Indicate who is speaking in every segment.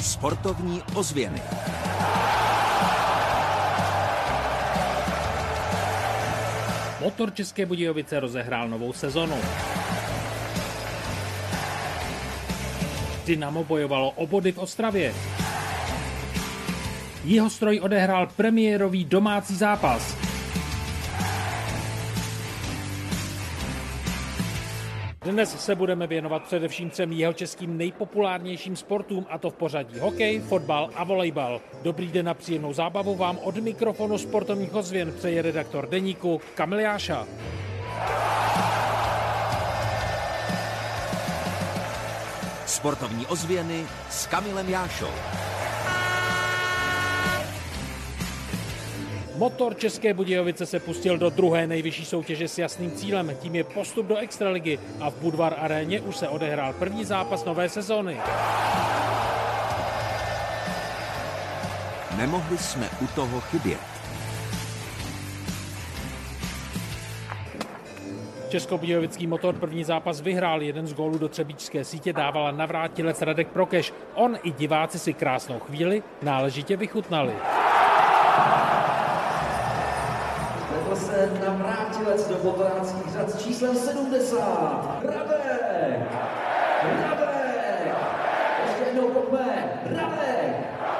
Speaker 1: Sportovní ozvěny.
Speaker 2: Motor České Budějovice rozehrál novou sezonu. Dynamo bojovalo o body v Ostravě. Jihostroj odehrál premiérový domácí zápas. Dnes se budeme věnovat především 3 jihočeským nejpopulárnějším sportům, a to v pořadí hokej, fotbal a volejbal. Dobrý den a příjemnou zábavu vám od mikrofonu Sportovních ozvěn přeje redaktor deníku Kamil Jáša.
Speaker 1: Sportovní ozvěny s Kamilem Jášou.
Speaker 2: Motor České Budějovice se pustil do druhé nejvyšší soutěže s jasným cílem, tím je postup do extraligy, a v Budvar aréně už se odehrál první zápas nové sezóny.
Speaker 1: Nemohli jsme u toho chybět.
Speaker 2: Českobudějovický Motor první zápas vyhrál, jeden z gólů do třebíčské sítě dávala navrátilec Radek Prokeš. On i diváci si krásnou chvíli náležitě vychutnali.
Speaker 3: Vedl se navrátilec do motoráckých řad s číslem 70. Radek! Radek! Ještě jednou pojďme! Radek!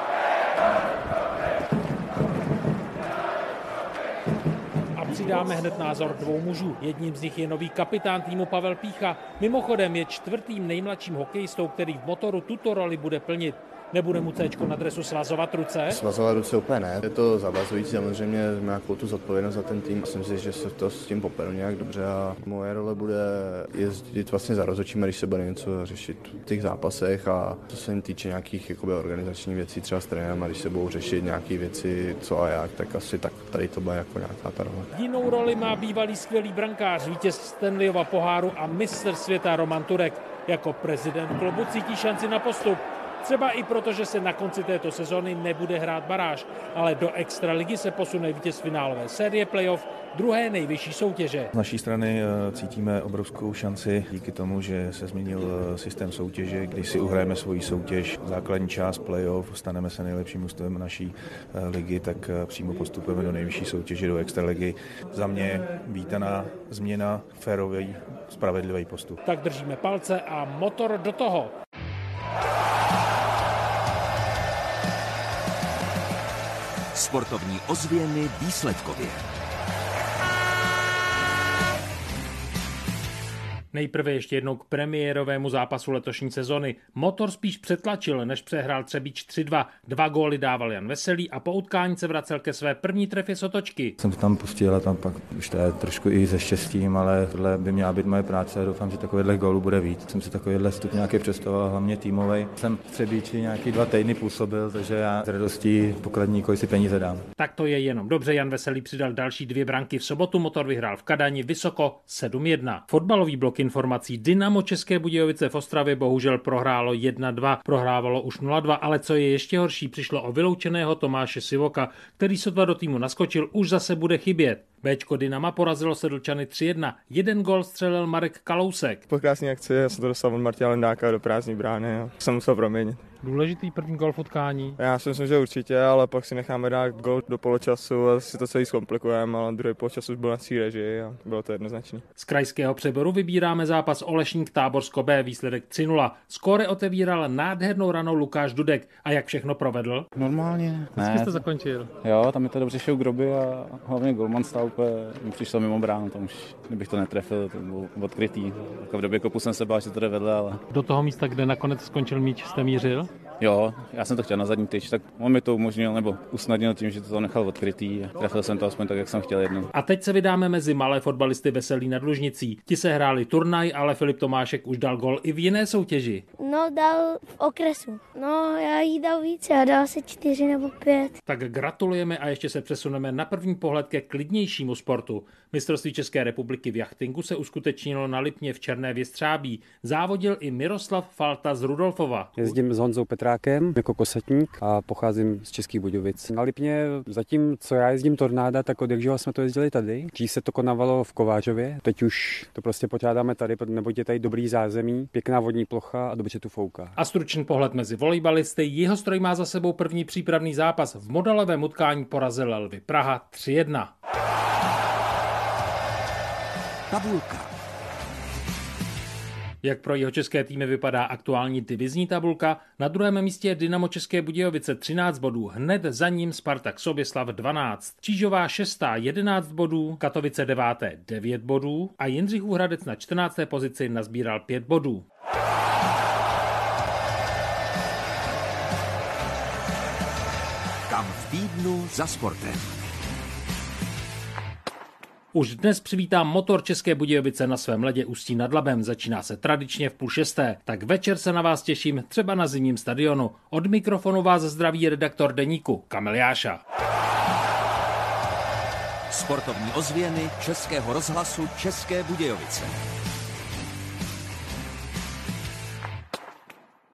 Speaker 2: A přidáme hned názor 2 mužů. Jedním z nich je nový kapitán týmu Pavel Pícha. Mimochodem je 4. nejmladším hokejistou, který v Motoru tuto roli bude plnit. Nebude mu Céčko na dresu svazovat ruce?
Speaker 4: Svazovat ruce úplně ne. Je to zavazující, samozřejmě nějakou tu zodpovědnost za ten tým. Myslím si, že se to s tím poperu nějak dobře a moje role bude jezdit vlastně za rozhodčími, když se bude něco řešit v těch zápasech, a co se jim týče nějakých organizačních věcí, třeba s trenérem, a když se budou řešit nějaké věci, co a jak, tak asi tak tady to bude jako nějaká ta role.
Speaker 2: Jinou roli má bývalý skvělý brankář, vítěz Stanleyova poháru a mistr světa Roman Turek. Jako prezident klubu cítí šanci na postup. Třeba i proto, že se na konci této sezony nebude hrát baráž, ale do extraligy se posune vítěz finálové série playoff, druhé nejvyšší soutěže.
Speaker 5: Z naší strany cítíme obrovskou šanci díky tomu, že se změnil systém soutěže, když si uhrajeme svoji soutěž, základní část playoff, staneme se nejlepším mužstvem naší ligy, tak přímo postupujeme do nejvyšší soutěže, do extraligy. Za mě vítaná změna, férový, spravedlivý postup.
Speaker 2: Tak držíme palce a Motor do toho.
Speaker 1: Sportovní ozvěny výsledkově.
Speaker 2: Nejprve ještě jednou k premiérovému zápasu letošní sezony. Motor spíš přetlačil, než přehrál Třebíč 3-2. 2 góly dával Jan Veselý a po utkání se vracel ke své první trefě z otočky.
Speaker 6: Jsem to tam pustil a tam pak už to je trošku i se štěstím, ale tohle by měla být moje práce a doufám, že takovýhle gólů bude víc. Jsem si takovýhle vstup nějaký představoval, hlavně týmovej. Jsem v Třebíči nějaký 2 týdny působil, takže já s radostí pokladníkovi si peníze dám.
Speaker 2: Tak to je jenom dobře, Jan Veselý přidal další 2 branky v sobotu, Motor vyhrál v Kadani vysoko 7-1. Fotbalový blok informací. Dynamo České Budějovice v Ostravě bohužel prohrálo 1-2, prohrávalo už 0-2, ale co je ještě horší, přišlo o vyloučeného Tomáše Sivoka, který sotva do týmu naskočil, už zase bude chybět. Béčko Dynama porazilo Sedlčany 3-1. 1 gól střelil Marek Kalousek.
Speaker 7: Po krásné akci já jsem to dostal od Martina Lendáka do prázdné brány a jsem musel proměnit.
Speaker 2: Důležitý první gól v utkání.
Speaker 7: Já si myslím, že určitě, ale pak si necháme dát gól do poločasu a si to celý zkomplikujeme, ale druhý poločas už byl na svý režii a bylo to jednoznačné.
Speaker 2: Z krajského Přeboru vybíráme zápas Olešník Táborsko B, výsledek 3-0. Skóre otevíral nádhernou ranou Lukáš Dudek. A jak všechno provedl?
Speaker 8: Normálně.
Speaker 2: Vždycky jste zakončil.
Speaker 8: Jo, tam je to dobře šel groby a hlavně golman stál úplně, přišel mimo bránu, tam už, kdybych to netrefil, to bylo odkrytý. Jako v době kopu jsem se bál, že to jde vedle, ale...
Speaker 2: Do toho místa, kde nakonec skončil míč, jste mířil?
Speaker 8: Jo, já jsem to chtěl na zadní tyč, tak on mi to umožnil nebo usnadnil tím, že to nechal odkrytý. Trefil jsem to aspoň tak, jak jsem chtěl jednou.
Speaker 2: A teď se vydáme mezi malé fotbalisty Veselý nad Lužnicí. Ti se hráli turnaj, ale Filip Tomášek už dal gol i v jiné soutěži.
Speaker 9: No, dal v okresu. No, já jí dal více, já dal asi 4 nebo 5.
Speaker 2: Tak gratulujeme a ještě se přesuneme na první pohled ke klidnějšímu sportu. Mistrovství České republiky v jachtingu se uskutečnilo na Lipně v Černé Věstřábí. Závodil i Miroslav Falta z Rudolfova.
Speaker 10: Jezdím s Honzou Petrákem jako kosetník a pocházím z Českých Budějovic. Na Lipně zatím, co já jezdím tornáda, tak od jakživa jsme to jezdili tady. Dřív se to konávalo v Kovářově, teď už to prostě pořádáme tady, neboť je tady dobrý zázemí, pěkná vodní plocha a dobře tu fouká.
Speaker 2: A stručný pohled mezi volejbalisty. Jihostroj má za sebou první přípravný zápas. V modelovém utkání porazil Lvy Praha 3-1.
Speaker 1: Tabulka.
Speaker 2: Jak pro jihočeské týmy vypadá aktuální divizní tabulka? Na druhém místě je Dynamo České Budějovice 13 bodů, hned za ním Spartak Soběslav 12. Čížová 6. 11 bodů, Katovice 9. 9 bodů a Jindřichův Hradec na 14. pozici nazbíral 5 bodů.
Speaker 1: Kam v týdnu za sportem.
Speaker 2: Už dnes přivítám Motor České Budějovice na svém ledě Ústí nad Labem. Začíná se tradičně v 5:30. Tak večer se na vás těším třeba na zimním stadionu. Od mikrofonu vás zdraví redaktor deníku Kamil Jáša.
Speaker 1: Sportovní ozvěny Českého rozhlasu České Budějovice.